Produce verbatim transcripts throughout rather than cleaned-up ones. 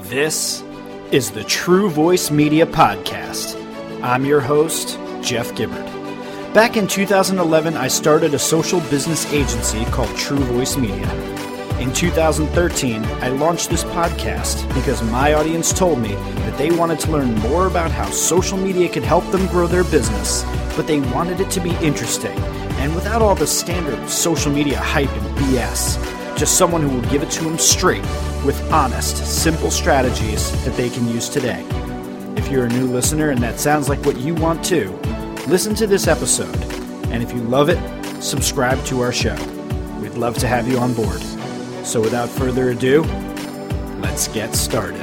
This is the True Voice Media Podcast. I'm your host, Jeff Gibbard. Back in two thousand eleven, I started a social business agency called True Voice Media. In two thousand thirteen, I launched this podcast because my audience told me that they wanted to learn more about how social media could help them grow their business, but they wanted it to be interesting and without all the standard social media hype and B S. Just someone who will give it to them straight with honest, simple strategies that they can use today. If you're a new listener and that sounds like what you want too, listen to this episode. And if you love it, subscribe to our show. We'd love to have you on board. So without further ado, let's get started.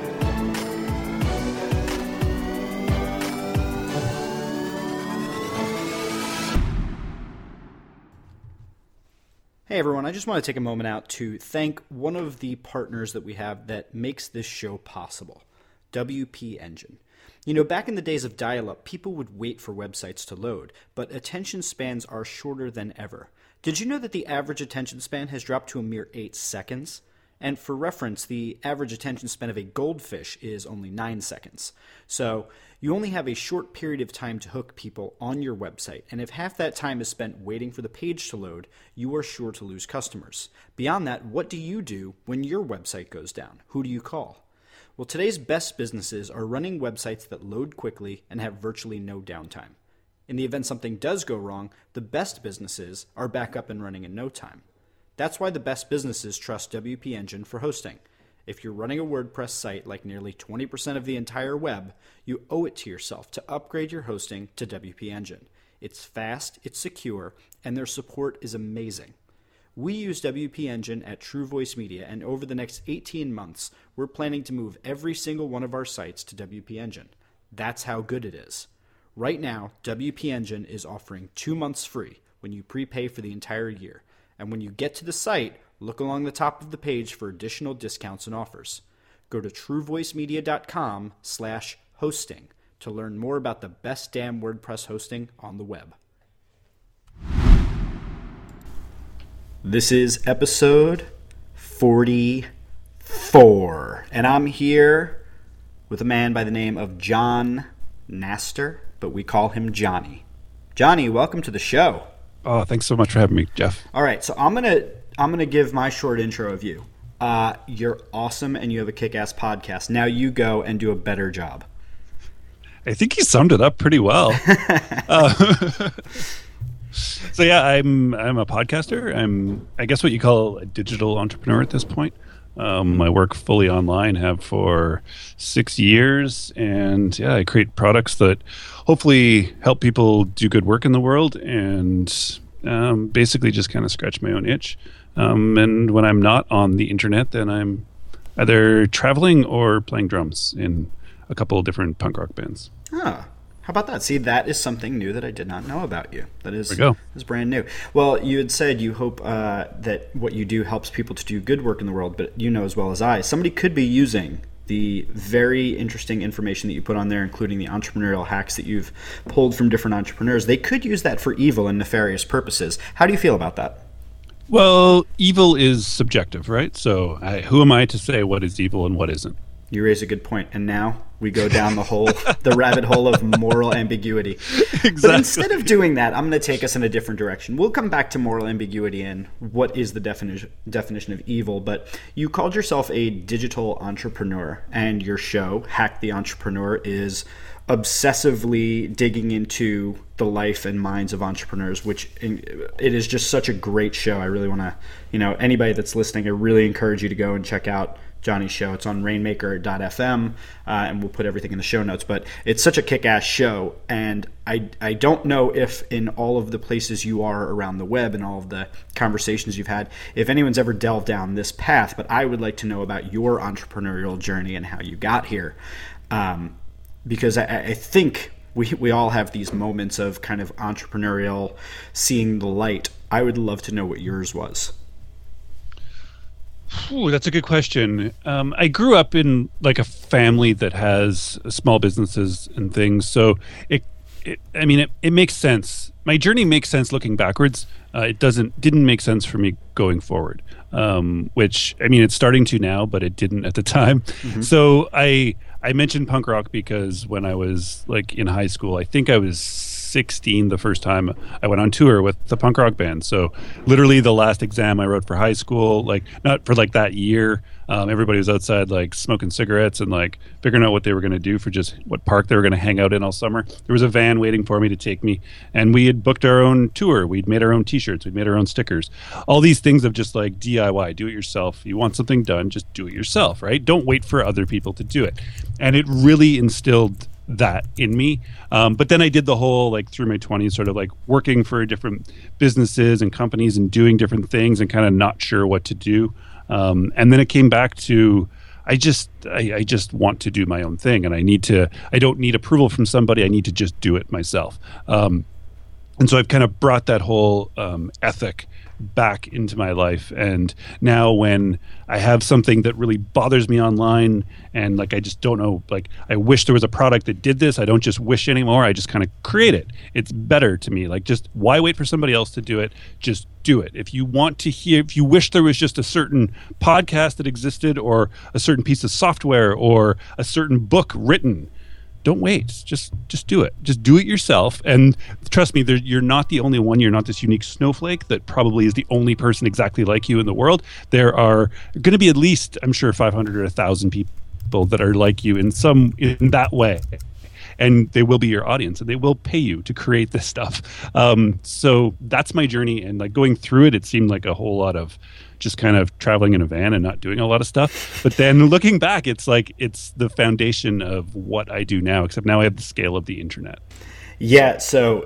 Hey everyone, I just want to take a moment out to thank one of the partners that we have that makes this show possible, W P Engine. You know, back in the days of dial-up, people would wait for websites to load, but attention spans are shorter than ever. Did you know that the average attention span has dropped to a mere eight seconds? And for reference, the average attention span of a goldfish is only nine seconds. So you only have a short period of time to hook people on your website, and if half that time is spent waiting for the page to load, you are sure to lose customers. Beyond that, what do you do when your website goes down? Who do you call? Well, today's best businesses are running websites that load quickly and have virtually no downtime. In the event something does go wrong, the best businesses are back up and running in no time. That's why the best businesses trust W P Engine for hosting. If you're running a WordPress site like nearly twenty percent of the entire web, you owe it to yourself to upgrade your hosting to W P Engine. It's fast, it's secure, and their support is amazing. We use W P Engine at True Voice Media, and over the next eighteen months, we're planning to move every single one of our sites to W P Engine. That's how good it is. Right now, W P Engine is offering two months free when you prepay for the entire year. And when you get to the site, look along the top of the page for additional discounts and offers. Go to truevoicemedia.com slash hosting to learn more about the best damn WordPress hosting on the web. This is episode forty-four, and I'm here with a man by the name of John Naster, but we call him Johnny. Johnny, welcome to the show. Oh, thanks so much for having me, Jeff. All right, so I'm gonna I'm gonna give my short intro of you. Uh, you're awesome, and you have a kick-ass podcast. Now you go and do a better job. I think you summed it up pretty well. uh, so yeah, I'm I'm a podcaster. I'm I guess what you call a digital entrepreneur at this point. Um, I work fully online, have for six years, and yeah, I create products that hopefully help people do good work in the world, and um, basically just kind of scratch my own itch. Um, and when I'm not on the internet, then I'm either traveling or playing drums in a couple of different punk rock bands. Ah, how about that? See, that is something new that I did not know about you. That is, there we go. is brand new. Well, you had said you hope uh, that what you do helps people to do good work in the world, but you know as well as I, somebody could be using the very interesting information that you put on there, including the entrepreneurial hacks that you've pulled from different entrepreneurs. They could use that for evil and nefarious purposes. How do you feel about that? Well, evil is subjective, right? So I, who am I to say what is evil and what isn't? You raise a good point, and now we go down the hole, the rabbit hole of moral ambiguity. Exactly. But instead of doing that, I'm going to take us in a different direction. We'll come back to moral ambiguity and what is the definition definition of evil. But you called yourself a digital entrepreneur, and your show, Hack the Entrepreneur, is obsessively digging into the life and minds of entrepreneurs, which it is just such a great show. I really want to, you know, anybody that's listening, I really encourage you to go and check out Johnny's show. It's on rainmaker dot f m, uh, and we'll put everything in the show notes. But it's such a kick-ass show, and I, I don't know if in all of the places you are around the web and all of the conversations you've had, if anyone's ever delved down this path, but I would like to know about your entrepreneurial journey and how you got here. Um, because I, I think we we all have these moments of kind of entrepreneurial seeing the light. I would love to know what yours was. Ooh, that's a good question. Um, I grew up in like a family that has small businesses and things, so it, it I mean, it, it makes sense. My journey makes sense looking backwards. uh, it doesn't didn't make sense for me going forward. Um, which I mean, it's starting to now, but it didn't at the time. Mm-hmm. So I I mentioned punk rock because when I was like in high school, I think I was sixteen the first time I went on tour with the punk rock band. So literally the last exam I wrote for high school, like not for like that year. Um, everybody was outside like smoking cigarettes and like figuring out what they were going to do for just what park they were going to hang out in all summer. There was a van waiting for me to take me, and we had booked our own tour. We'd made our own t-shirts. We'd made our own stickers. All these things of just like D I Y, do it yourself. You want something done, just do it yourself, right? Don't wait for other people to do it. And it really instilled that in me. Um, but then I did the whole, like through my twenties, sort of like working for different businesses and companies and doing different things and kind of not sure what to do. Um, and then it came back to, I just, I, I just want to do my own thing, and I need to, I don't need approval from somebody. I need to just do it myself. Um, and so I've kind of brought that whole um, ethic back into my life. And now when I have something that really bothers me online and like I just don't know, like I wish there was a product that did this, I don't just wish anymore. I just kind of create it. It's better to me. Like, just why wait for somebody else to do it? Just do it. If you want to hear, if you wish there was just a certain podcast that existed or a certain piece of software or a certain book written, don't wait. Just just do it. Just do it yourself. And trust me, there, you're not the only one. You're not this unique snowflake that probably is the only person exactly like you in the world. There are going to be at least, I'm sure, five hundred or one thousand people that are like you in some in that way. And they will be your audience, and they will pay you to create this stuff. Um, so that's my journey. And like going through it, it seemed like a whole lot of just kind of traveling in a van and not doing a lot of stuff. But then looking back, it's like it's the foundation of what I do now, except now I have the scale of the internet. Yeah, so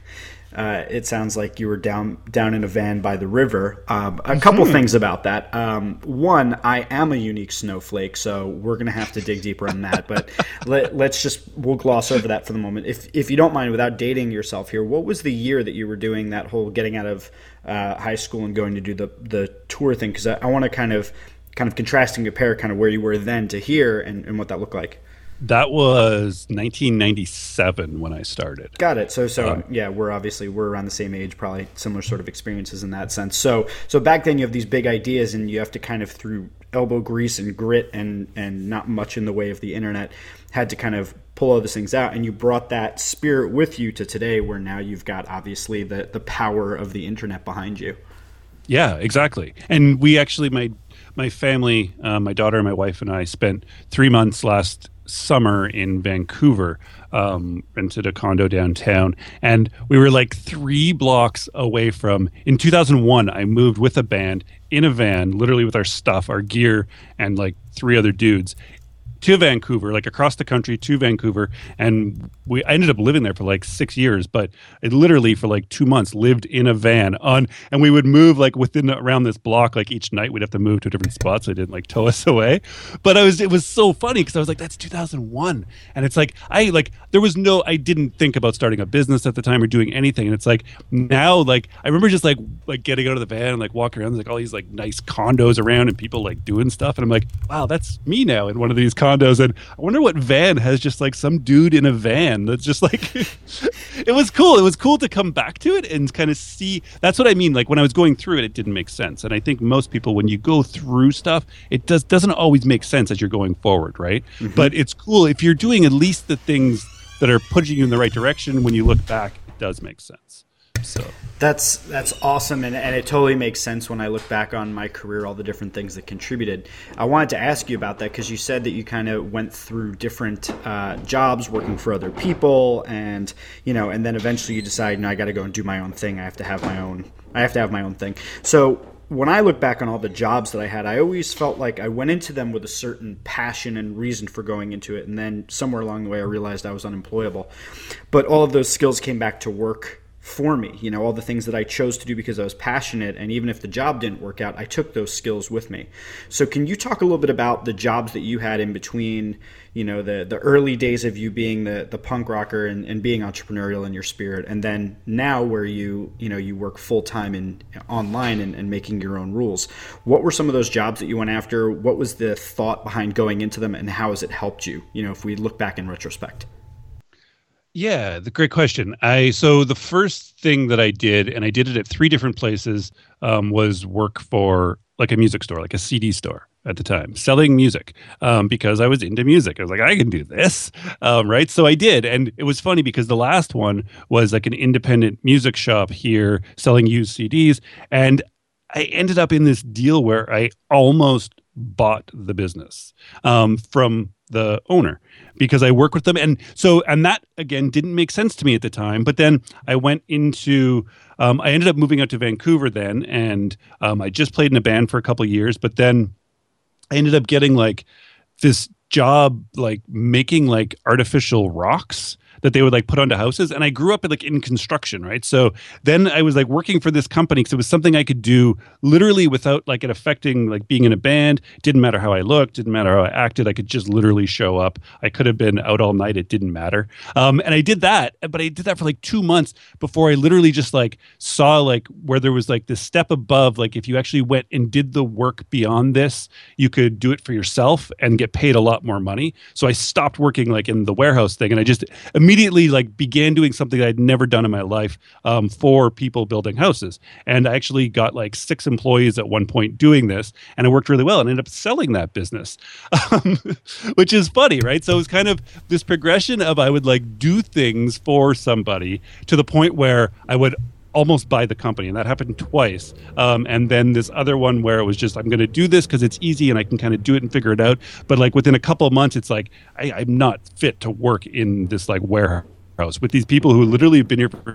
uh, it sounds like you were down down in a van by the river. Um, a couple mm-hmm. things about that. Um, one, I am a unique snowflake, so we're going to have to dig deeper on that. But let, let's just, we'll gloss over that for the moment. If if you don't mind, without dating yourself here, what was the year that you were doing that whole getting out of uh, high school and going to do the, the tour thing? Because I, I want to kind of kind of contrast and compare kind of where you were then to here and, and what that looked like. That was nineteen ninety-seven when I started. Got it. So, so um, yeah, we're obviously we're around the same age, probably similar sort of experiences in that sense. So, so back then you have these big ideas, and you have to kind of through elbow grease and grit and and not much in the way of the internet, had to kind of pull all those things out. And you brought that spirit with you to today, where now you've got obviously the the power of the internet behind you. Yeah, exactly. And we actually, my my family, uh, my daughter and my wife and I spent three months last summer in Vancouver, um, rented a condo downtown, and we were like three blocks away from, in two thousand one, I moved with a band in a van, literally with our stuff, our gear, and like three other dudes to Vancouver, like across the country to Vancouver. And we I ended up living there for like six years, but I literally for like two months lived in a van on, and we would move like within around this block, like each night we'd have to move to a different spot so they didn't like tow us away. But I was, it was so funny because I was like, that's two thousand one. And it's like, I like, there was no, I didn't think about starting a business at the time or doing anything. And it's like now, like, I remember just like, like getting out of the van and like walking around, there's like all these like nice condos around and people like doing stuff. And I'm like, wow, that's me now in one of these condos. And I wonder what van has just like some dude in a van that's just like it was cool. It was cool to come back to it and kind of see. That's what I mean. Like when I was going through it, it didn't make sense. And I think most people, when you go through stuff, it does doesn't always make sense as you're going forward, right? Mm-hmm. But it's cool if you're doing at least the things that are pushing you in the right direction. When you look back, it does make sense. So that's that's awesome, and, and it totally makes sense when I look back on my career, all the different things that contributed. I wanted to ask you about that because you said that you kind of went through different uh, jobs working for other people, and you know, and then eventually you decide, no, I got to go and do my own thing. I have to have my own. I have to have my own thing. So when I look back on all the jobs that I had, I always felt like I went into them with a certain passion and reason for going into it, and then somewhere along the way I realized I was unemployable. But all of those skills came back to work for me, you know, all the things that I chose to do because I was passionate, and even if the job didn't work out, I took those skills with me. So can you talk a little bit about the jobs that you had in between, you know, the the early days of you being the the punk rocker and, and being entrepreneurial in your spirit, and then now where you, you know, you work full time in online and, and making your own rules. What were some of those jobs that you went after? What was the thought behind going into them, and how has it helped you, you know, if we look back in retrospect? Yeah, the great question. I so the first thing that I did, and I did it at three different places, um, was work for like a music store, like a C D store at the time, selling music, um, because I was into music. I was like, I can do this, um, right? So I did, and it was funny because the last one was like an independent music shop here selling used C Ds, and I ended up in this deal where I almost bought the business um, from the owner because I work with them. And so, and that again didn't make sense to me at the time. But then I went into, um, I ended up moving out to Vancouver then. And um, I just played in a band for a couple of years. But then I ended up getting like this job, like making like artificial rocks that they would like put onto houses. And I grew up in, like in construction, right? So then I was like working for this company because it was something I could do literally without like it affecting like being in a band. Didn't matter how I looked, didn't matter how I acted. I could just literally show up. I could have been out all night. It didn't matter. Um, and I did that, but I did that for like two months before I literally just like saw like where there was like this step above, like if you actually went and did the work beyond this, you could do it for yourself and get paid a lot more money. So I stopped working like in the warehouse thing and I just immediately immediately like began doing something that I'd never done in my life um, for people building houses. And I actually got like six employees at one point doing this, and it worked really well and ended up selling that business, um, which is funny, right? So it was kind of this progression of I would like do things for somebody to the point where I would almost buy the company, and that happened twice. Um, and then this other one where it was just, I'm going to do this because it's easy and I can kind of do it and figure it out. But like within a couple of months, it's like, I, I'm not fit to work in this like warehouse with these people who literally have been here for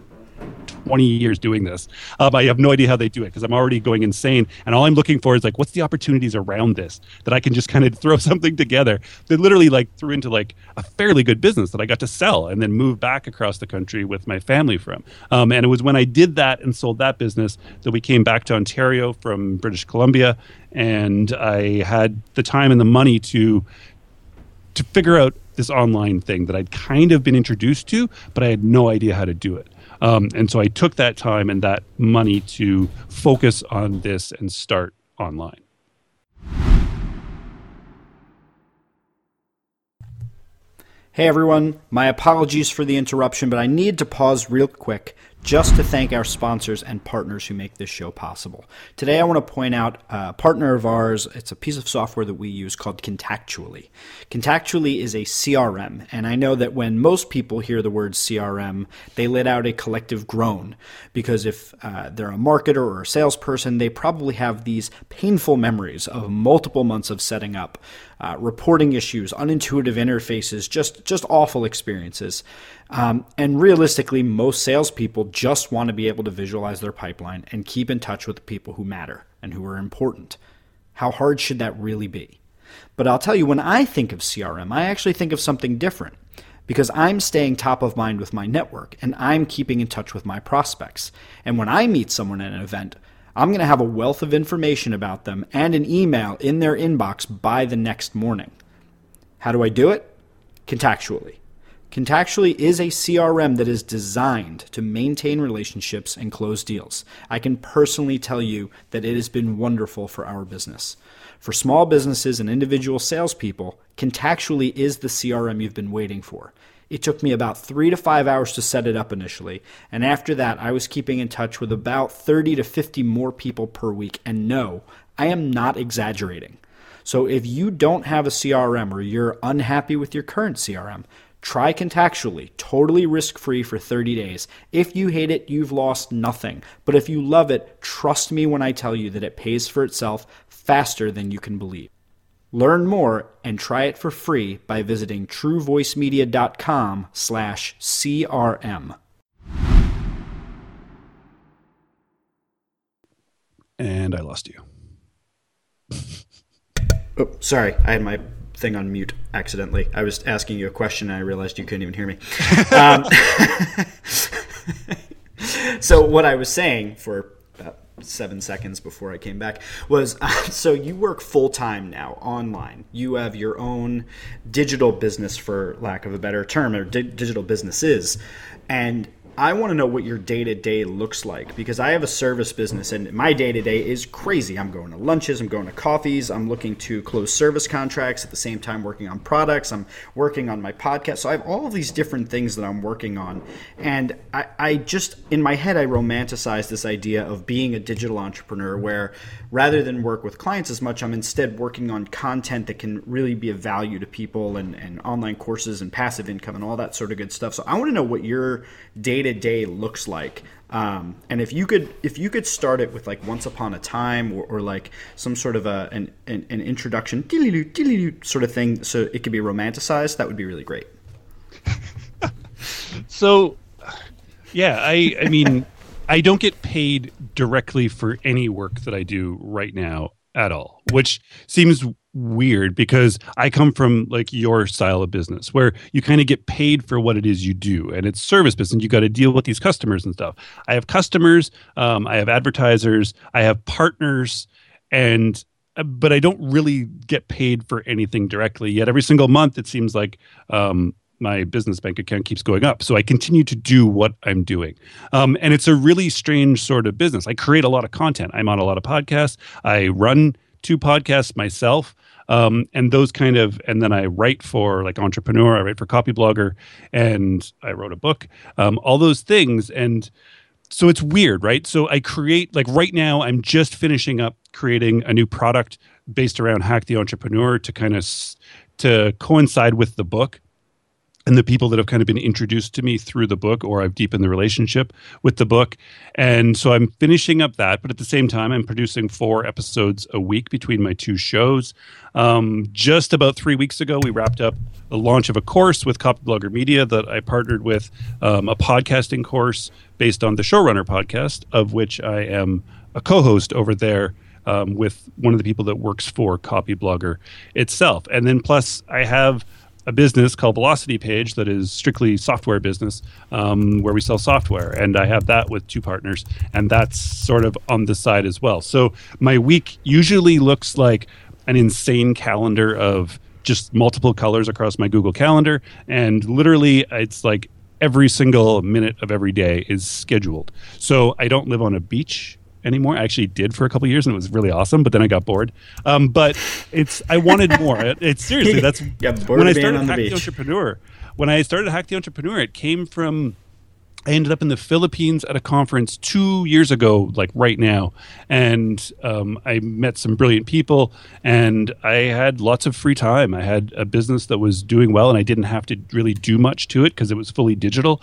twenty years doing this. Um, I have no idea how they do it because I'm already going insane. And all I'm looking for is like, what's the opportunities around this that I can just kind of throw something together that literally like threw into like a fairly good business that I got to sell and then move back across the country with my family from. Um, and it was when I did that and sold that business that we came back to Ontario from British Columbia. And I had the time and the money to to figure out this online thing that I'd kind of been introduced to, but I had no idea how to do it. Um, and so I took that time and that money to focus on this and start online. Hey everyone, my apologies for the interruption, but I need to pause real quick just to thank our sponsors and partners who make this show possible. Today I want to point out a partner of ours. It's a piece of software that we use called Contactually. Contactually is a C R M, and I know that when most people hear the word C R M, they let out a collective groan, because if uh, they're a marketer or a salesperson, they probably have these painful memories of multiple months of setting up, uh, reporting issues, unintuitive interfaces, just, just awful experiences. Um, and realistically, most salespeople just want to be able to visualize their pipeline and keep in touch with the people who matter and who are important. How hard should that really be? But I'll tell you, when I think of C R M, I actually think of something different, because I'm staying top of mind with my network and I'm keeping in touch with my prospects. And when I meet someone at an event, I'm going to have a wealth of information about them and an email in their inbox by the next morning. How do I do it? Contactually. Contactually is a C R M that is designed to maintain relationships and close deals. I can personally tell you that it has been wonderful for our business. For small businesses and individual salespeople, Contactually is the C R M you've been waiting for. It took me about three to five hours to set it up initially, and after that I was keeping in touch with about thirty to fifty more people per week, and no, I am not exaggerating. So if you don't have a C R M or you're unhappy with your current C R M, try Contactually, totally risk-free for thirty days. If you hate it, you've lost nothing. But if you love it, trust me when I tell you that it pays for itself faster than you can believe. Learn more and try it for free by visiting truevoicemedia.com slash CRM. And I lost you. Oh, sorry. I had my thing on mute accidentally. I was asking you a question and I realized you couldn't even hear me. Um, so what I was saying for about seven seconds before I came back was, uh, so you work full-time now online. You have your own digital business, for lack of a better term, or di- digital businesses. And I want to know what your day-to-day looks like, because I have a service business and my day-to-day is crazy. I'm going to lunches, I'm going to coffees, I'm looking to close service contracts at the same time working on products, I'm working on my podcast. So I have all of these different things that I'm working on. And I, I just, in my head, I romanticize this idea of being a digital entrepreneur where rather than work with clients as much, I'm instead working on content that can really be of value to people and, and online courses and passive income and all that sort of good stuff. So I want to know what your day-to-day looks like. Um, and if you could if you could start it with like once upon a time or, or like some sort of a an, an, an introduction sort of thing so it could be romanticized, that would be really great. So, yeah, I I mean, I don't get paid directly for any work that I do right now at all, which seems weird because I come from like your style of business where you kind of get paid for what it is you do, and it's service business. You got to deal with these customers and stuff. I have customers, um, I have advertisers, I have partners, and uh, but I don't really get paid for anything directly. Yet every single month, it seems like um, my business bank account keeps going up. So I continue to do what I'm doing. Um, and it's a really strange sort of business. I create a lot of content. I'm on a lot of podcasts. I run two podcasts myself. Um, and those kind of, and then I write for like Entrepreneur, I write for Copyblogger, and I wrote a book, um, all those things. And so it's weird, right? So I create, like right now, I'm just finishing up creating a new product based around Hack the Entrepreneur to kind of, s- to coincide with the book and the people that have kind of been introduced to me through the book, or I've deepened the relationship with the book. And so I'm finishing up that, but at the same time, I'm producing four episodes a week between my two shows. Um, just about three weeks ago, we wrapped up the launch of a course with Copyblogger Media that I partnered with, um, a podcasting course based on the Showrunner podcast, of which I am a co-host over there um, with one of the people that works for Copyblogger itself. And then plus I have a business called Velocity Page that is strictly software business, um, where we sell software. And I have that with two partners, and that's sort of on the side as well. So my week usually looks like an insane calendar of just multiple colors across my Google Calendar. And literally it's like every single minute of every day is scheduled. So I don't live on a beach anymore. I actually did for a couple of years, and it was really awesome, but then I got bored. Um, but it's I wanted more. It, it's seriously that's when I started Hack the Entrepreneur. When I started Hack the Entrepreneur, it came from I ended up in the Philippines at a conference two years ago, like right now, and um, I met some brilliant people, and I had lots of free time. I had a business that was doing well, and I didn't have to really do much to it because it was fully digital,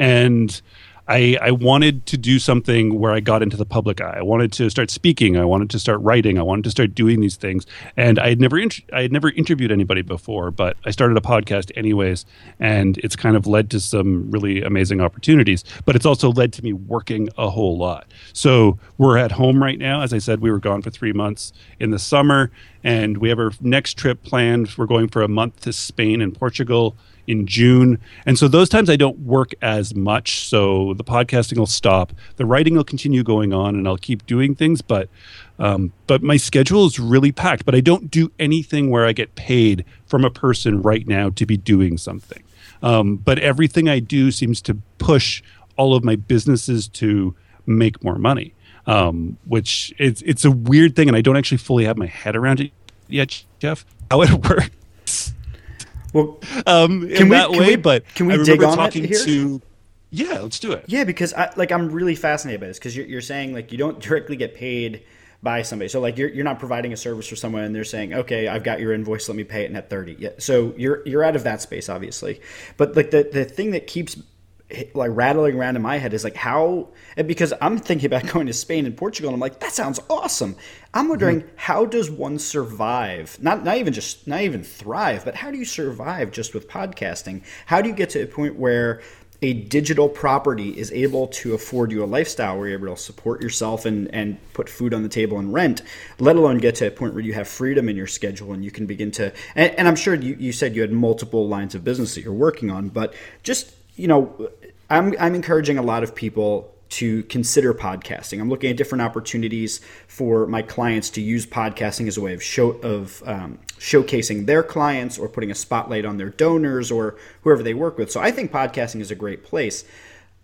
and I, I wanted to do something where I got into the public eye. I wanted to start speaking. I wanted to start writing. I wanted to start doing these things. And I had never int- I had never interviewed anybody before, but I started a podcast anyways, and it's kind of led to some really amazing opportunities. But it's also led to me working a whole lot. So we're at home right now. As I said, we were gone for three months in the summer, and we have our next trip planned. We're going for a month to Spain and Portugal in June. And so those times I don't work as much. So the podcasting will stop. The writing will continue going on, and I'll keep doing things. But um, but my schedule is really packed. But I don't do anything where I get paid from a person right now to be doing something. Um, but everything I do seems to push all of my businesses to make more money, um, which it's, it's a weird thing. And I don't actually fully have my head around it yet, Jeff, how it works. Well, um, in can we, that can way, we, but can we I dig remember on talking it here? to, yeah, let's do it. Yeah, because I, like I'm really fascinated by this because you're, you're saying like you don't directly get paid by somebody. So like you're you're not providing a service for someone and they're saying, okay, I've got your invoice, let me pay it net thirty. Yeah. So you're you're out of that space, obviously. But like the the thing that keeps like rattling around in my head is like how, and because I'm thinking about going to Spain and Portugal, and I'm like, that sounds awesome. I'm wondering, mm-hmm. how does one survive? Not not even just not even thrive, but how do you survive just with podcasting? How do you get to a point where a digital property is able to afford you a lifestyle where you're able to support yourself and, and put food on the table and rent, let alone get to a point where you have freedom in your schedule and you can begin to, and, and I'm sure you, you said you had multiple lines of business that you're working on, but just, you know, I'm I'm encouraging a lot of people to consider podcasting. I'm looking at different opportunities for my clients to use podcasting as a way of show of um, showcasing their clients or putting a spotlight on their donors or whoever they work with. So I think podcasting is a great place.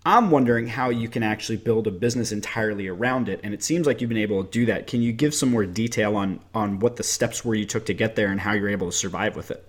I'm wondering how you can actually build a business entirely around it. And it seems like you've been able to do that. Can you give some more detail on, on what the steps were you took to get there and how you're able to survive with it?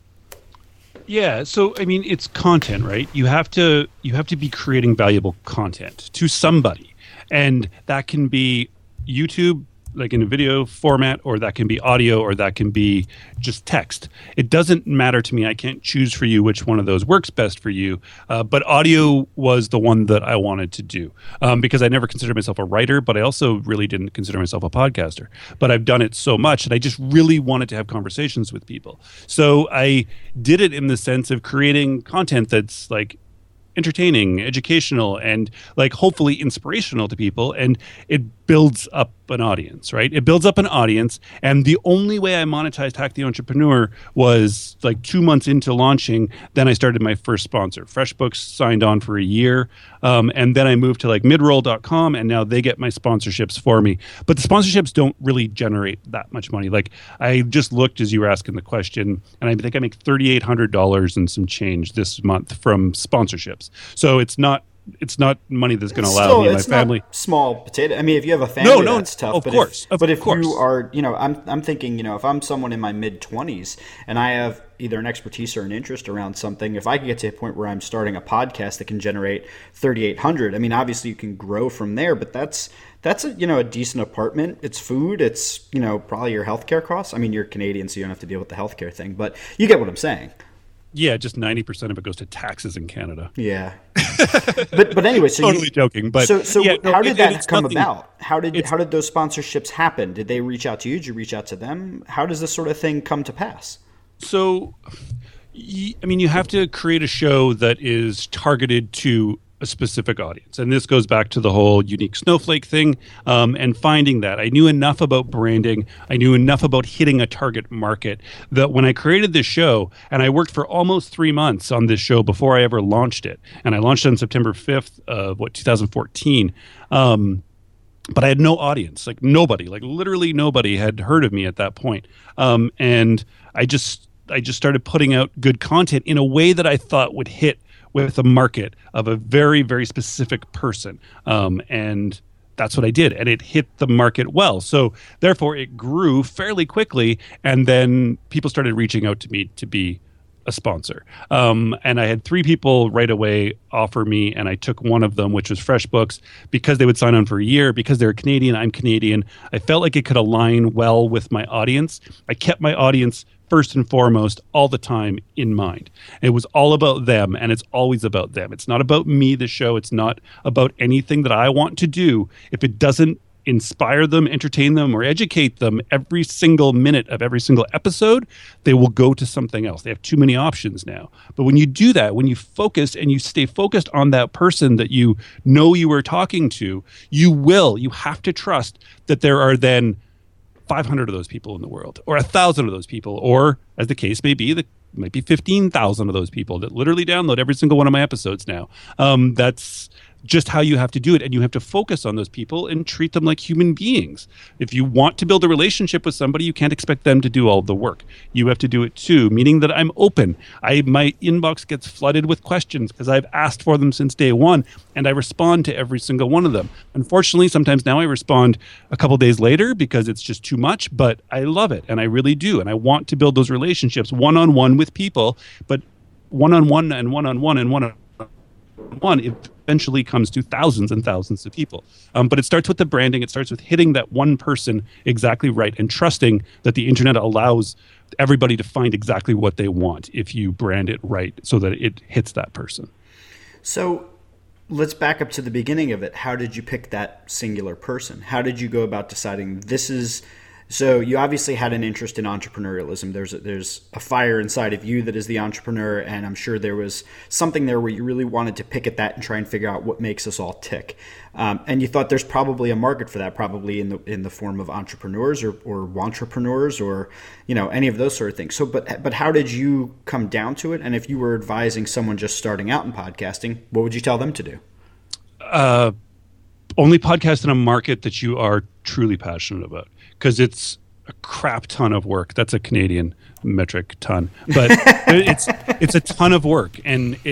Yeah, so I mean, it's content, right? You have to you have to be creating valuable content to somebody, and that can be YouTube, like in a video format, or that can be audio, or that can be just text. It doesn't matter to me. I can't choose for you which one of those works best for you. Uh, but audio was the one that I wanted to do um, because I never considered myself a writer, but I also really didn't consider myself a podcaster. But I've done it so much that I just really wanted to have conversations with people. So I did it in the sense of creating content that's like entertaining, educational, and like hopefully inspirational to people, and it builds up an audience, right? It builds up an audience, and the only way I monetized Hack the Entrepreneur was like two months into launching. Then I started my first sponsor. FreshBooks signed on for a year, um, and then I moved to like midroll dot com, and now they get my sponsorships for me. But the sponsorships don't really generate that much money. Like I just looked as you were asking the question, and I think I make three thousand eight hundred dollars and some change this month from sponsorships. So it's not it's not money that's going to allow Still, me and my it's family. Not small potato. I mean, if you have a family, No, no, that's tough. of but course, if, of but if course. you are, you know, I'm I'm thinking, you know, if I'm someone in my mid twenties and I have either an expertise or an interest around something, if I could get to a point where I'm starting a podcast that can generate thirty-eight hundred, I mean, obviously you can grow from there, but that's that's a, you know, a decent apartment. It's food. It's, you know, probably your healthcare costs. I mean, you're Canadian, so you don't have to deal with the healthcare thing, but you get what I'm saying. Yeah, just ninety percent of it goes to taxes in Canada. Yeah. but but anyway, so totally you, joking. But so so yeah, no, how did it, that come nothing, about? How did how did those sponsorships happen? Did they reach out to you? Did you reach out to them? How does this sort of thing come to pass? So, I mean, you have to create a show that is targeted to a specific audience. And this goes back to the whole unique snowflake thing um, and finding that. I knew enough about branding. I knew enough about hitting a target market that when I created this show, and I worked for almost three months on this show before I ever launched it. And I launched it on September fifth of, what, two thousand fourteen. Um, but I had no audience, like nobody, like literally nobody had heard of me at that point. Um, and I just, I just started putting out good content in a way that I thought would hit with a market of a very, very specific person. Um, and that's what I did. And it hit the market well. So therefore it grew fairly quickly. And then people started reaching out to me to be a sponsor. Um, and I had three people right away offer me, and I took one of them, which was FreshBooks, because they would sign on for a year, because they're Canadian, I'm Canadian. I felt like it could align well with my audience. I kept my audience first and foremost all the time in mind. It was all about them, and it's always about them. It's not about me, the show. It's not about anything that I want to do. If it doesn't inspire them, entertain them, or educate them every single minute of every single episode, they will go to something else. They have too many options now. But when you do that, when you focus and you stay focused on that person that you know you are talking to, you will, you have to trust that there are then five hundred of those people in the world, or one thousand of those people, or as the case may be, the might be fifteen thousand of those people that literally download every single one of my episodes now. Um, that's just how you have to do it. And you have to focus on those people and treat them like human beings. If you want to build a relationship with somebody, you can't expect them to do all the work. You have to do it too, meaning that I'm open. I my inbox gets flooded with questions because I've asked for them since day one, and I respond to every single one of them. Unfortunately, sometimes now I respond a couple days later because it's just too much, but I love it, and I really do. And I want to build those relationships one-on-one with people, but one-on-one and one-on-one and one-on-one one eventually comes to thousands and thousands of people. Um, but it starts with the branding. It starts with hitting that one person exactly right and trusting that the internet allows everybody to find exactly what they want if you brand it right so that it hits that person. So let's back up to the beginning of it. How did you pick that singular person? How did you go about deciding this is... So you obviously had an interest in entrepreneurialism. There's a, there's a fire inside of you that is the entrepreneur, and I'm sure there was something there where you really wanted to pick at that and try and figure out what makes us all tick. Um, and you thought there's probably a market for that, probably in the in the form of entrepreneurs or or entrepreneurs or you know any of those sort of things. So, but but how did you come down to it? And if you were advising someone just starting out in podcasting, what would you tell them to do? Uh, only podcast in a market that you are truly passionate about. Because it's a crap ton of work. That's a Canadian metric ton, but it's it's a ton of work, and it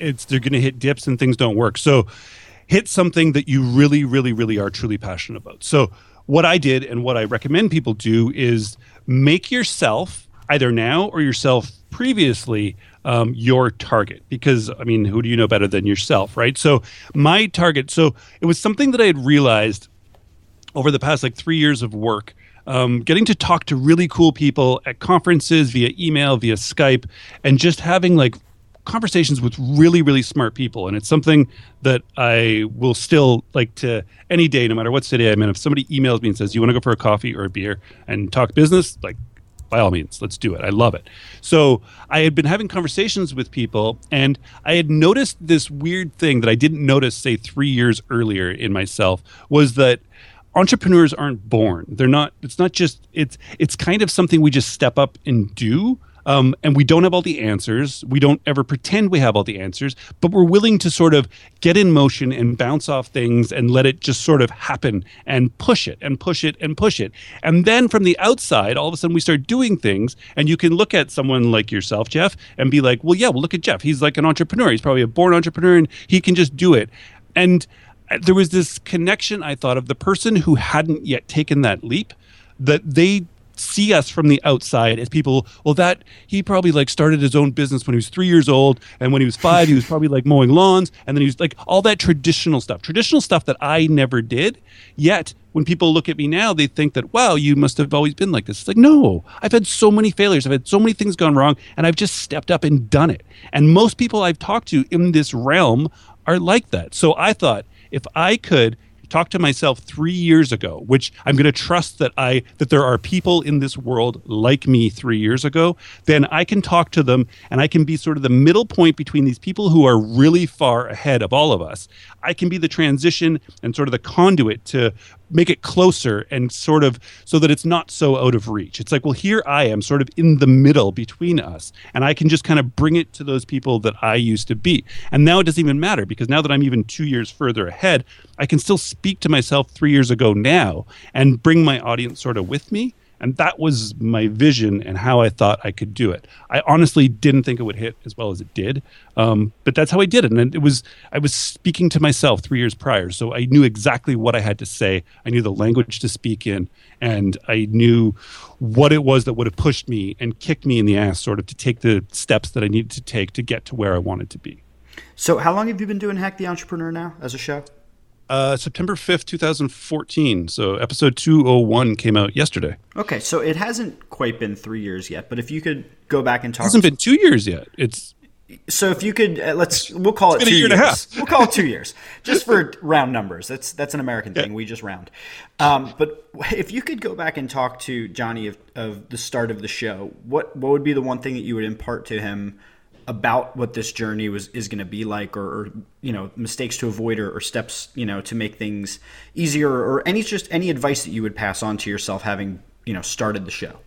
it's they're going to hit dips and things don't work. So hit something that you really, really, really are truly passionate about. So what I did and what I recommend people do is make yourself, either now or yourself previously, um, your target. Because, I mean, who do you know better than yourself, right? So my target, so it was something that I had realized over the past like three years of work, um, getting to talk to really cool people at conferences, via email, via Skype, and just having like conversations with really, really smart people. And it's something that I will still like to any day, no matter what city I'm in. If somebody emails me and says, you want to go for a coffee or a beer and talk business, like, by all means, let's do it. I love it. So I had been having conversations with people, and I had noticed this weird thing that I didn't notice, say, three years earlier in myself, was that entrepreneurs aren't born. They're not, it's not just, it's, it's kind of something we just step up and do. Um, and we don't have all the answers. We don't ever pretend we have all the answers, but we're willing to sort of get in motion and bounce off things and let it just sort of happen and push it and push it and push it. And then from the outside, all of a sudden we start doing things, and you can look at someone like yourself, Jeff, and be like, well, yeah, well, look at Jeff. He's like an entrepreneur. He's probably a born entrepreneur, and he can just do it. And there was this connection, I thought, of the person who hadn't yet taken that leap, that they see us from the outside as people, well, that he probably like started his own business when he was three years old, and when he was five he was probably like mowing lawns, and then he was like all that traditional stuff traditional stuff that I never did. Yet when people look at me now, they think that, wow, you must have always been like this. It's like, no, I've had so many failures, I've had so many things gone wrong, and I've just stepped up and done it. And most people I've talked to in this realm are like that. So I thought, if I could talk to myself three years ago, which I'm going to trust that I that there are people in this world like me three years ago, then I can talk to them, and I can be sort of the middle point between these people who are really far ahead of all of us. I can be the transition and sort of the conduit to make it closer, and sort of so that it's not so out of reach. It's like, well, here I am sort of in the middle between us, and I can just kind of bring it to those people that I used to be. And now it doesn't even matter, because now that I'm even two years further ahead, I can still speak to myself three years ago now and bring my audience sort of with me. And that was my vision and how I thought I could do it. I honestly didn't think it would hit as well as it did, um, but that's how I did it. And it was I was speaking to myself three years prior, so I knew exactly what I had to say. I knew the language to speak in, and I knew what it was that would have pushed me and kicked me in the ass, sort of, to take the steps that I needed to take to get to where I wanted to be. So how long have you been doing Hack the Entrepreneur now as a show? Uh, September fifth, twenty fourteen. So episode two oh one came out yesterday. Okay, so it hasn't quite been three years yet, but if you could go back and talk... It hasn't been two years yet. It's... So if you could, uh, let's, we'll call it's it two been a year years. And a half. We'll call it two years, just for round numbers. That's that's an American thing. Yeah. We just round. Um, but if you could go back and talk to Johnny of, of the start of the show, what what would be the one thing that you would impart to him about what this journey was is going to be like, or, or you know, mistakes to avoid, or, or steps, you know, to make things easier, or any just any advice that you would pass on to yourself having, you know, started the show?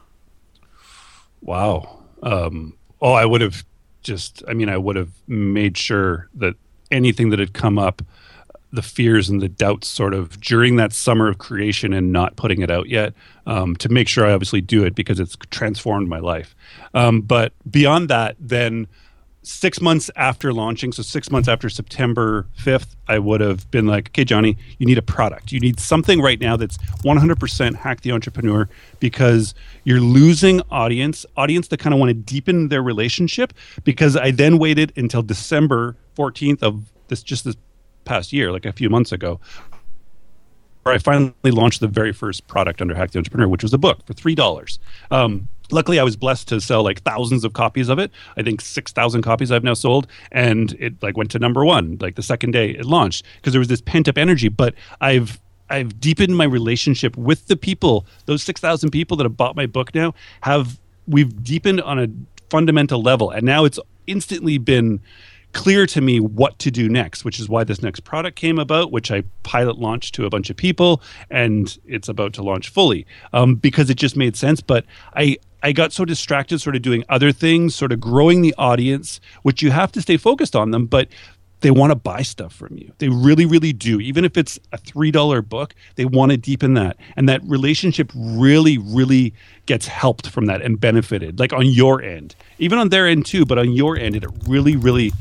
Wow. Um, oh, I would have just, I mean, I would have made sure that anything that had come up, the fears and the doubts sort of during that summer of creation and not putting it out yet, um, to make sure I obviously do it, because it's transformed my life. Um, but beyond that, then six months after launching, so six months after September fifth, I would have been like, okay, Johnny, you need a product. You need something right now that's one hundred percent Hack the Entrepreneur, because you're losing audience, audience that kind of want to deepen their relationship. Because I then waited until December fourteenth of this, just this past year, like a few months ago, where I finally launched the very first product under Hack the Entrepreneur, which was a book for three dollars. Um, luckily, I was blessed to sell like thousands of copies of it. I think six thousand copies I've now sold, and it like went to number one like the second day it launched, because there was this pent up energy. But I've I've deepened my relationship with the people. Those six thousand people that have bought my book now have we've deepened on a fundamental level, and now it's instantly been clear to me what to do next, which is why this next product came about, which I pilot launched to a bunch of people, and it's about to launch fully, um, because it just made sense. But I, I got so distracted sort of doing other things, sort of growing the audience, which you have to stay focused on them, but they want to buy stuff from you. They really, really do. Even if it's a three dollar book, they want to deepen that. And that relationship really, really gets helped from that and benefited, like on your end. Even on their end too, but on your end, it really, really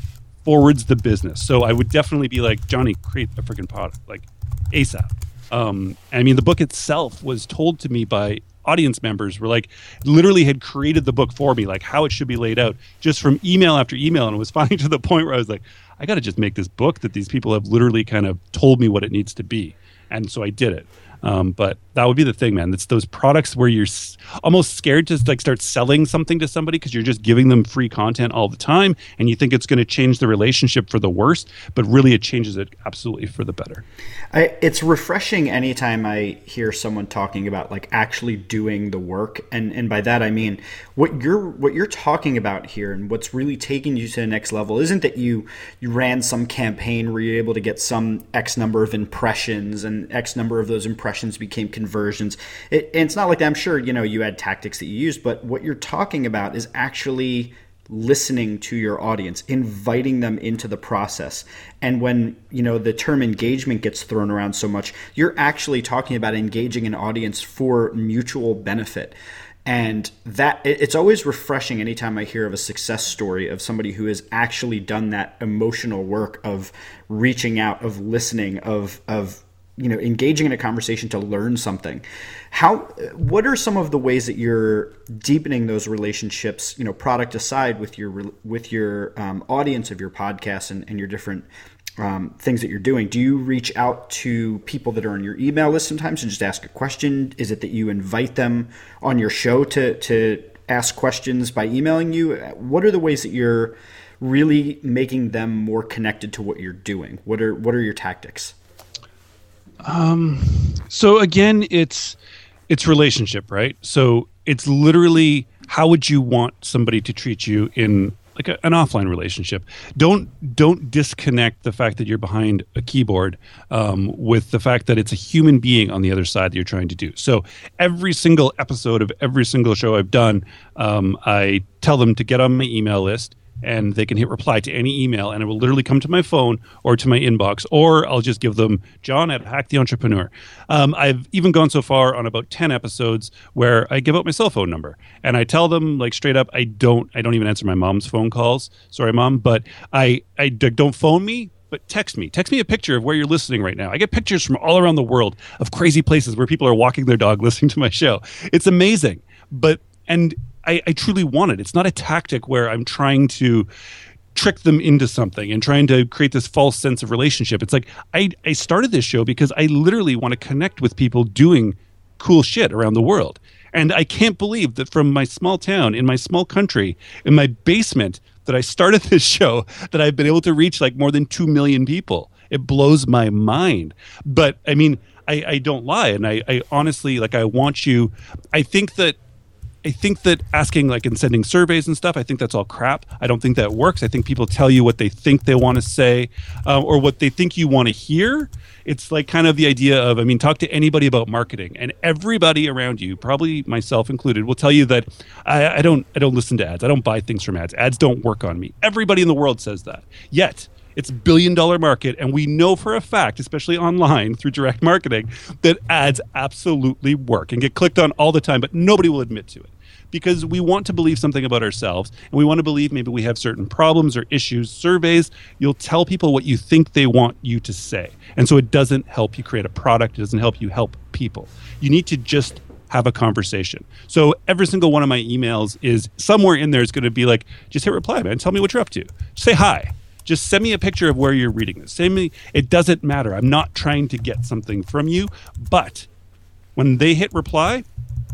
forwards the business. So I would definitely be like, Johnny, create a freaking product, like ASAP. Um, I mean, the book itself was told to me by audience members were like, literally had created the book for me, like how it should be laid out, just from email after email. And it was finally to the point where I was like, I got to just make this book that these people have literally kind of told me what it needs to be. And so I did it. Um, but that would be the thing, man. It's those products where you're s- almost scared to like start selling something to somebody because you're just giving them free content all the time, and you think it's going to change the relationship for the worse, but really it changes it absolutely for the better. I, it's refreshing anytime I hear someone talking about like actually doing the work, and and by that I mean what you're what you're talking about here, and what's really taking you to the next level isn't that you you ran some campaign where you're able to get some X number of impressions, and X number of those impressions became conversions. It, and it's not like that. I'm sure, you know, you had tactics that you used, but what you're talking about is actually listening to your audience, inviting them into the process. And when, you know, the term engagement gets thrown around so much, you're actually talking about engaging an audience for mutual benefit. And that it's always refreshing anytime I hear of a success story of somebody who has actually done that emotional work of reaching out, of listening, of, of, you know, engaging in a conversation to learn something. How, what are some of the ways that you're deepening those relationships, you know, product aside, with your, with your um, audience of your podcast and, and your different um, things that you're doing? Do you reach out to people that are on your email list sometimes and just ask a question? Is it that you invite them on your show to, to ask questions by emailing you? What are the ways that you're really making them more connected to what you're doing? What are, what are your tactics? Um, so again, it's, it's relationship, right? So it's literally, how would you want somebody to treat you in like a, an offline relationship? Don't, don't disconnect the fact that you're behind a keyboard, um, with the fact that it's a human being on the other side that you're trying to do. So every single episode of every single show I've done, um, I tell them to get on my email list, and they can hit reply to any email, and it will literally come to my phone or to my inbox, or I'll just give them John at Hack the Entrepreneur. Um, I've even gone so far on about ten episodes where I give out my cell phone number, and I tell them like straight up, I don't, I don't even answer my mom's phone calls. Sorry, Mom, but I, I don't phone me. But text me. Text me a picture of where you're listening right now. I get pictures from all around the world of crazy places where people are walking their dog listening to my show. It's amazing. But, and I, I truly want it. It's not a tactic where I'm trying to trick them into something and trying to create this false sense of relationship. It's like, I, I started this show because I literally want to connect with people doing cool shit around the world. And I can't believe that from my small town, in my small country, in my basement, that I started this show, that I've been able to reach like more than two million people. It blows my mind. But I mean, I, I don't lie. And I, I honestly, like, I want you, I think that I think that asking like and sending surveys and stuff, I think that's all crap. I don't think that works. I think people tell you what they think they want to say, um, or what they think you want to hear. It's like kind of the idea of, I mean, talk to anybody about marketing, and everybody around you, probably myself included, will tell you that I, I don't I don't listen to ads. I don't buy things from ads. Ads don't work on me. Everybody in the world says that. Yet it's a billion dollar market, and we know for a fact, especially online through direct marketing, that ads absolutely work and get clicked on all the time, but nobody will admit to it. Because we want to believe something about ourselves, and we want to believe maybe we have certain problems or issues. Surveys, you'll tell people what you think they want you to say. And so it doesn't help you create a product. It doesn't help you help people. You need to just have a conversation. So every single one of my emails is somewhere in there is going to be like, just hit reply, man. Tell me what you're up to. Just say hi. Just send me a picture of where you're reading this. Send me, it doesn't matter. I'm not trying to get something from you, but when they hit reply,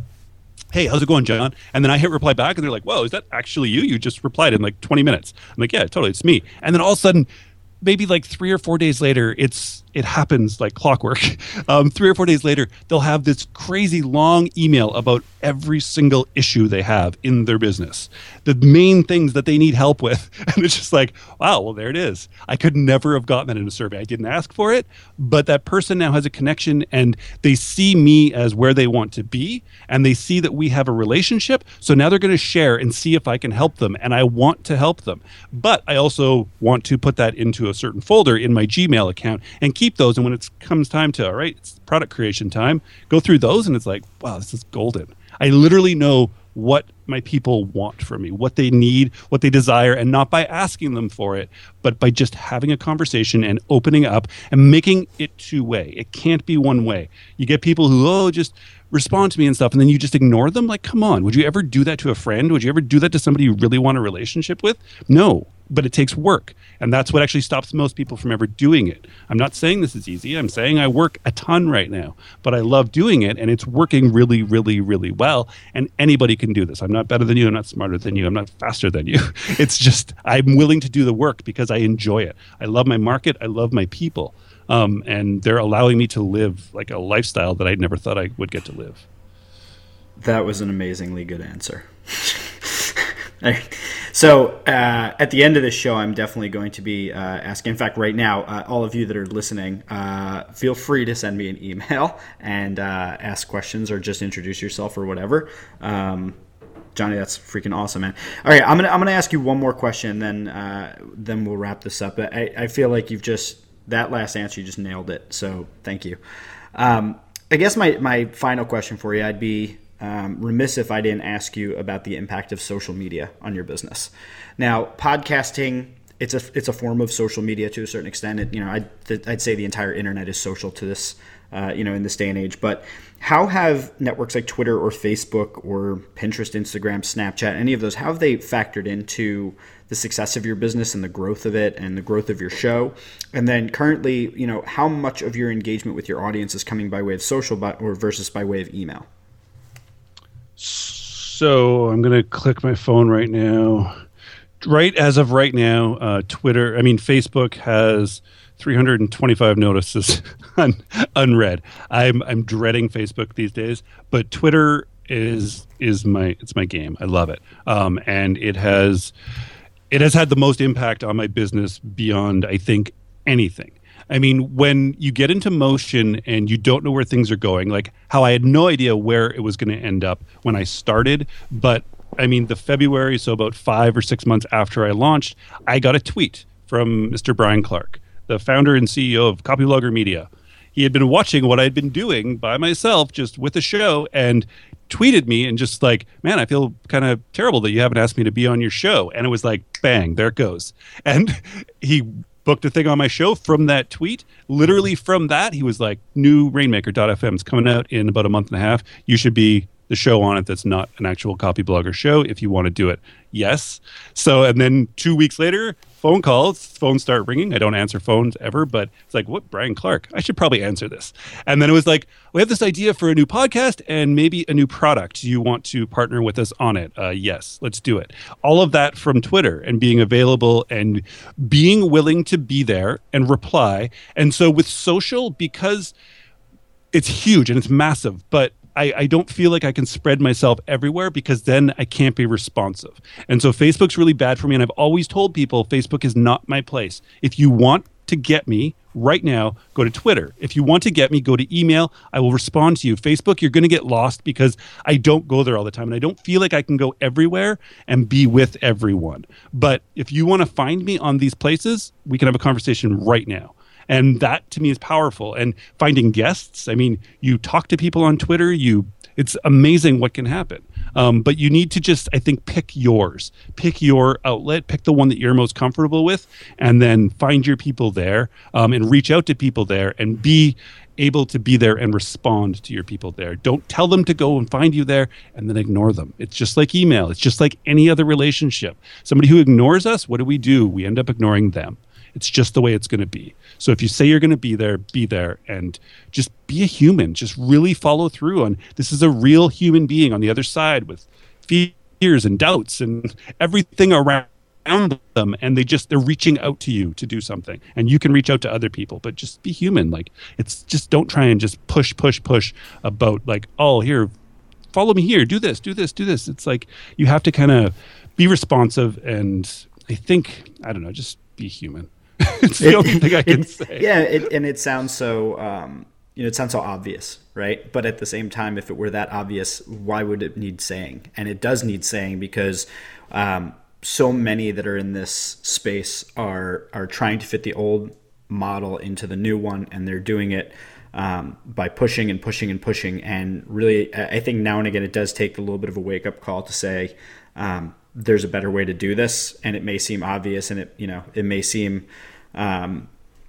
hey, how's it going, John? And then I hit reply back, and they're like, whoa, is that actually you? You just replied in like twenty minutes. I'm like, yeah, totally, it's me. And then all of a sudden, maybe like three or four days later, it's it happens like clockwork. Um, three or four days later, they'll have this crazy long email about every single issue they have in their business, the main things that they need help with. And it's just like, wow, well, there it is. I could never have gotten that in a survey. I didn't ask for it, but that person now has a connection, and they see me as where they want to be, and they see that we have a relationship. So now they're going to share and see if I can help them, and I want to help them. But I also want to put that into a certain folder in my Gmail account and keep those. And when it comes time to, all right, it's product creation time, go through those, and it's like, wow, this is golden. I literally know what my people want from me, what they need, what they desire, and not by asking them for it, but by just having a conversation and opening up and making it two-way. It can't be one way. You get people who, oh, just respond to me and stuff, and then you just ignore them. Like, come on, would you ever do that to a friend? Would you ever do that to somebody you really want a relationship with? No, but it takes work. And that's what actually stops most people from ever doing it. I'm not saying this is easy. I'm saying I work a ton right now, but I love doing it, and it's working really, really, really well. And anybody can do this. I'm not better than you. I'm not smarter than you. I'm not faster than you. It's just I'm willing to do the work because I enjoy it. I love my market. I love my people. Um, and they're allowing me to live like a lifestyle that I never thought I would get to live. That was an amazingly good answer. So uh, at the end of this show, I'm definitely going to be uh, asking. In fact, right now, uh, all of you that are listening, uh, feel free to send me an email and uh, ask questions or just introduce yourself or whatever. Um, Johnny, that's freaking awesome, man. All right, I'm gonna I'm gonna ask you one more question, then uh, then we'll wrap this up. I, I feel like you've just that last answer, you just nailed it. So thank you. Um, I guess my my final question for you, I'd be Um, remiss if I didn't ask you about the impact of social media on your business. Now, podcasting, it's a it's a form of social media to a certain extent. It, you know, I'd, I'd say the entire internet is social to this, uh, you know, in this day and age. But how have networks like Twitter or Facebook or Pinterest, Instagram, Snapchat, any of those, how have they factored into the success of your business and the growth of it and the growth of your show? And then currently, you know, how much of your engagement with your audience is coming by way of social by, or versus by way of email? So I'm going to click my phone right now. Right as of right now, uh, Twitter, I mean, Facebook has three hundred twenty-five notices un, unread. I'm I'm dreading Facebook these days, but Twitter is is my it's my game. I love it, um, and it has it has had the most impact on my business beyond, I think, anything. I mean, when you get into motion and you don't know where things are going, like how I had no idea where it was going to end up when I started, but I mean, the February, so about five or six months after I launched, I got a tweet from Mister Brian Clark, the founder and C E O of Copyblogger Media. He had been watching what I'd been doing by myself, just with the show, and tweeted me and just like, man, I feel kind of terrible that you haven't asked me to be on your show. And it was like, bang, there it goes. And he booked a thing on my show from that tweet. Literally from that, he was like, new Rainmaker dot f m is coming out in about a month and a half. You should be the show on it that's not an actual Copyblogger show if you want to do it. Yes. So, and then two weeks later, phone calls, phones start ringing. I don't answer phones ever, but it's like, what, Brian Clark? I should probably answer this. And then it was like, we have this idea for a new podcast and maybe a new product. Do you want to partner with us on it? Uh, yes, let's do it. All of that from Twitter and being available and being willing to be there and reply. And so with social, because it's huge and it's massive, but I, I don't feel like I can spread myself everywhere because then I can't be responsive. And so Facebook's really bad for me. And I've always told people Facebook is not my place. If you want to get me right now, go to Twitter. If you want to get me, go to email. I will respond to you. Facebook, you're going to get lost because I don't go there all the time. And I don't feel like I can go everywhere and be with everyone. But if you want to find me on these places, we can have a conversation right now. And that to me is powerful. And finding guests, I mean, you talk to people on Twitter, you it's amazing what can happen. Um, but you need to just, I think, pick yours. Pick your outlet, pick the one that you're most comfortable with, and then find your people there um, and reach out to people there and be able to be there and respond to your people there. Don't tell them to go and find you there and then ignore them. It's just like email. It's just like any other relationship. Somebody who ignores us, what do we do? We end up ignoring them. It's just the way it's going to be. So if you say you're going to be there, be there and just be a human. Just really follow through on this is a real human being on the other side with fears and doubts and everything around them. And they just, they're reaching out to you to do something. And you can reach out to other people, but just be human. Like it's just, don't try and just push, push, push about like, oh, here, follow me here, do this, do this, do this. It's like you have to kind of be responsive. And I think, I don't know, just be human. It's the it, only thing I can it, say. Yeah, it, and it sounds so, um, you know, it sounds so obvious, right? But at the same time, if it were that obvious, why would it need saying? And it does need saying because um, so many that are in this space are are trying to fit the old model into the new one, and they're doing it um, by pushing and pushing and pushing. And really, I think now and again, it does take a little bit of a wake-up call to say, um, there's a better way to do this. And it may seem obvious, and it, you know, it may seem um,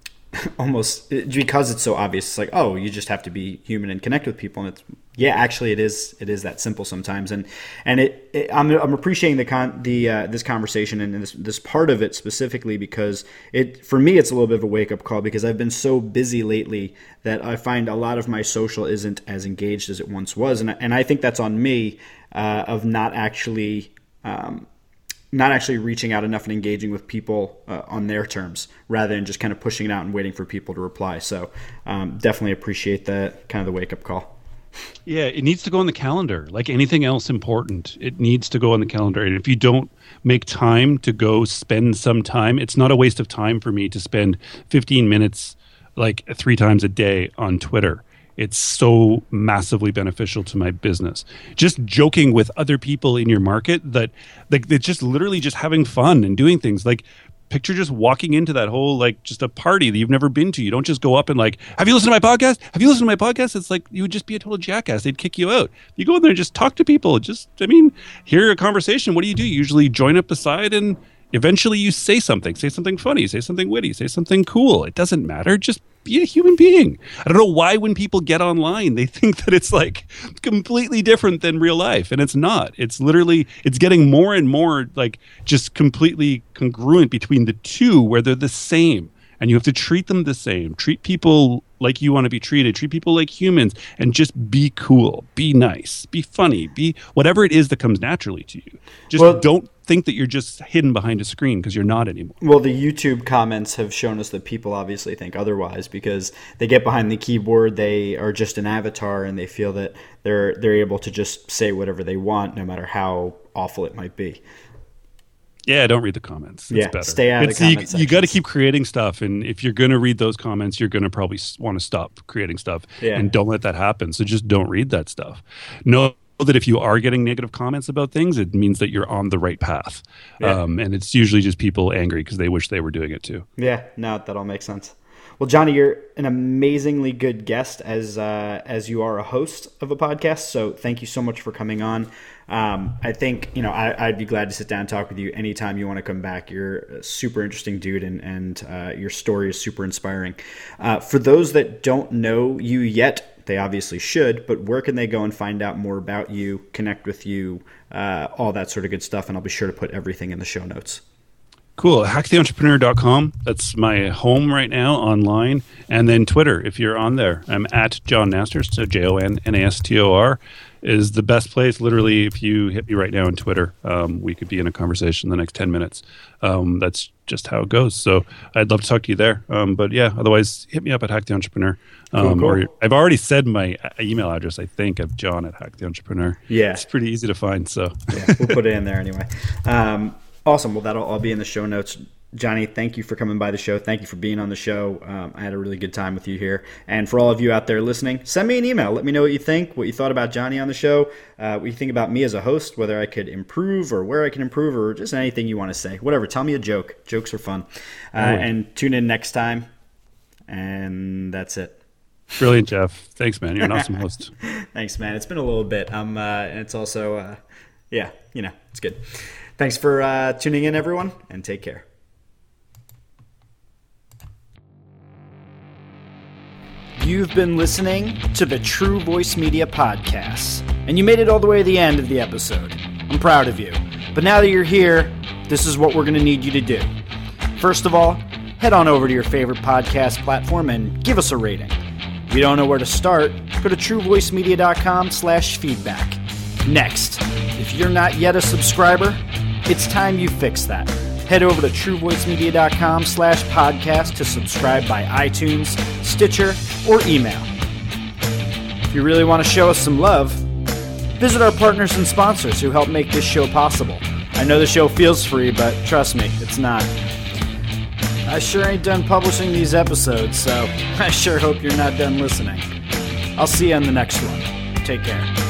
almost, because it's so obvious, it's like, oh, you just have to be human and connect with people. And it's, yeah, actually it is, it is that simple sometimes. And, and it, it I'm, I'm appreciating the con the, uh, this conversation and this, this part of it specifically, because it, for me, it's a little bit of a wake up call, because I've been so busy lately that I find a lot of my social isn't as engaged as it once was. And, and I think that's on me, uh, of not actually, um, not actually reaching out enough and engaging with people uh, on their terms, rather than just kind of pushing it out and waiting for people to reply. So um, definitely appreciate that kind of the wake up call. Yeah, it needs to go on the calendar. Like anything else important, it needs to go on the calendar. And if you don't make time to go spend some time, it's not a waste of time for me to spend fifteen minutes like three times a day on Twitter. It's so massively beneficial to my business. Just joking with other people in your market, that like it's just literally just having fun and doing things. Like picture just walking into that whole, like just a party that you've never been to. You don't just go up and like, have you listened to my podcast? Have you listened to my podcast? It's like, you would just be a total jackass. They'd kick you out. You go in there and just talk to people. Just, I mean, hear a conversation. What do you do? You usually join up the side, and eventually you say something, say something funny, say something witty, say something cool. It doesn't matter. Just be a human being. I don't know why when people get online, they think that it's like completely different than real life. And it's not. It's literally, it's getting more and more like just completely congruent between the two, where they're the same. And you have to treat them the same. Treat people like you want to be treated. Treat people like humans, and just be cool, be nice, be funny, be whatever it is that comes naturally to you. Just well, don't think that you're just hidden behind a screen, because you're not anymore. Well, the YouTube comments have shown us that people obviously think otherwise, because they get behind the keyboard, they are just an avatar, and they feel that they're they're able to just say whatever they want, no matter how awful it might be. Yeah, don't read the comments. It's yeah, better. Stay out it's, of the comments. You, you got to keep creating stuff, and if you're going to read those comments, you're going to probably want to stop creating stuff, yeah. and don't let that happen. So just don't read that stuff. Know that if you are getting negative comments about things, it means that you're on the right path. Yeah. Um, and it's usually just people angry because they wish they were doing it too. Yeah, no, that all makes sense. Well, Johnny, you're an amazingly good guest as uh, as you are a host of a podcast. So thank you so much for coming on. Um, I think, you know, I, I'd be glad to sit down and talk with you anytime you want to come back. You're a super interesting dude, and, and uh, your story is super inspiring. Uh, for those that don't know you yet, they obviously should, but where can they go and find out more about you, connect with you, uh, all that sort of good stuff? And I'll be sure to put everything in the show notes. Cool. hack the entrepreneur dot com. That's my home right now online. And then Twitter, if you're on there, I'm at John Nastor. So J O N N A S T O R is the best place. Literally, if you hit me right now on Twitter, um, we could be in a conversation in the next ten minutes. Um, that's just how it goes. So I'd love to talk to you there. Um, but yeah, otherwise, hit me up at Hack the Entrepreneur. Um, cool, cool. Or I've already said my email address, I think, of John at Hack the Entrepreneur. Yeah. It's pretty easy to find. So yeah, we'll put it in there anyway. Um, Awesome. Well, that'll all be in the show notes. Johnny, thank you for coming by the show. Thank you for being on the show. Um, I had a really good time with you here. And for all of you out there listening, send me an email. Let me know what you think, what you thought about Johnny on the show, uh, what you think about me as a host, whether I could improve or where I can improve, or just anything you want to say. Whatever. Tell me a joke. Jokes are fun. Uh, oh. And tune in next time. And that's it. Brilliant, Jeff. Thanks, man. You're an awesome host. Thanks, man. It's been a little bit. Um, uh, and it's also, uh, yeah, you know, it's good. Thanks for uh, tuning in, everyone, and take care. You've been listening to the True Voice Media Podcast, and you made it all the way to the end of the episode. I'm proud of you. But now that you're here, this is what we're going to need you to do. First of all, head on over to your favorite podcast platform and give us a rating. If you don't know where to start, go to truevoicemedia.com slash feedback. Next, if you're not yet a subscriber, it's time you fix that. Head over to truevoicemedia.com slash podcast to subscribe by iTunes, Stitcher, or email. If you really want to show us some love, visit our partners and sponsors who help make this show possible. I know the show feels free, but trust me, it's not. I sure ain't done publishing these episodes, so I sure hope you're not done listening. I'll see you on the next one. Take care.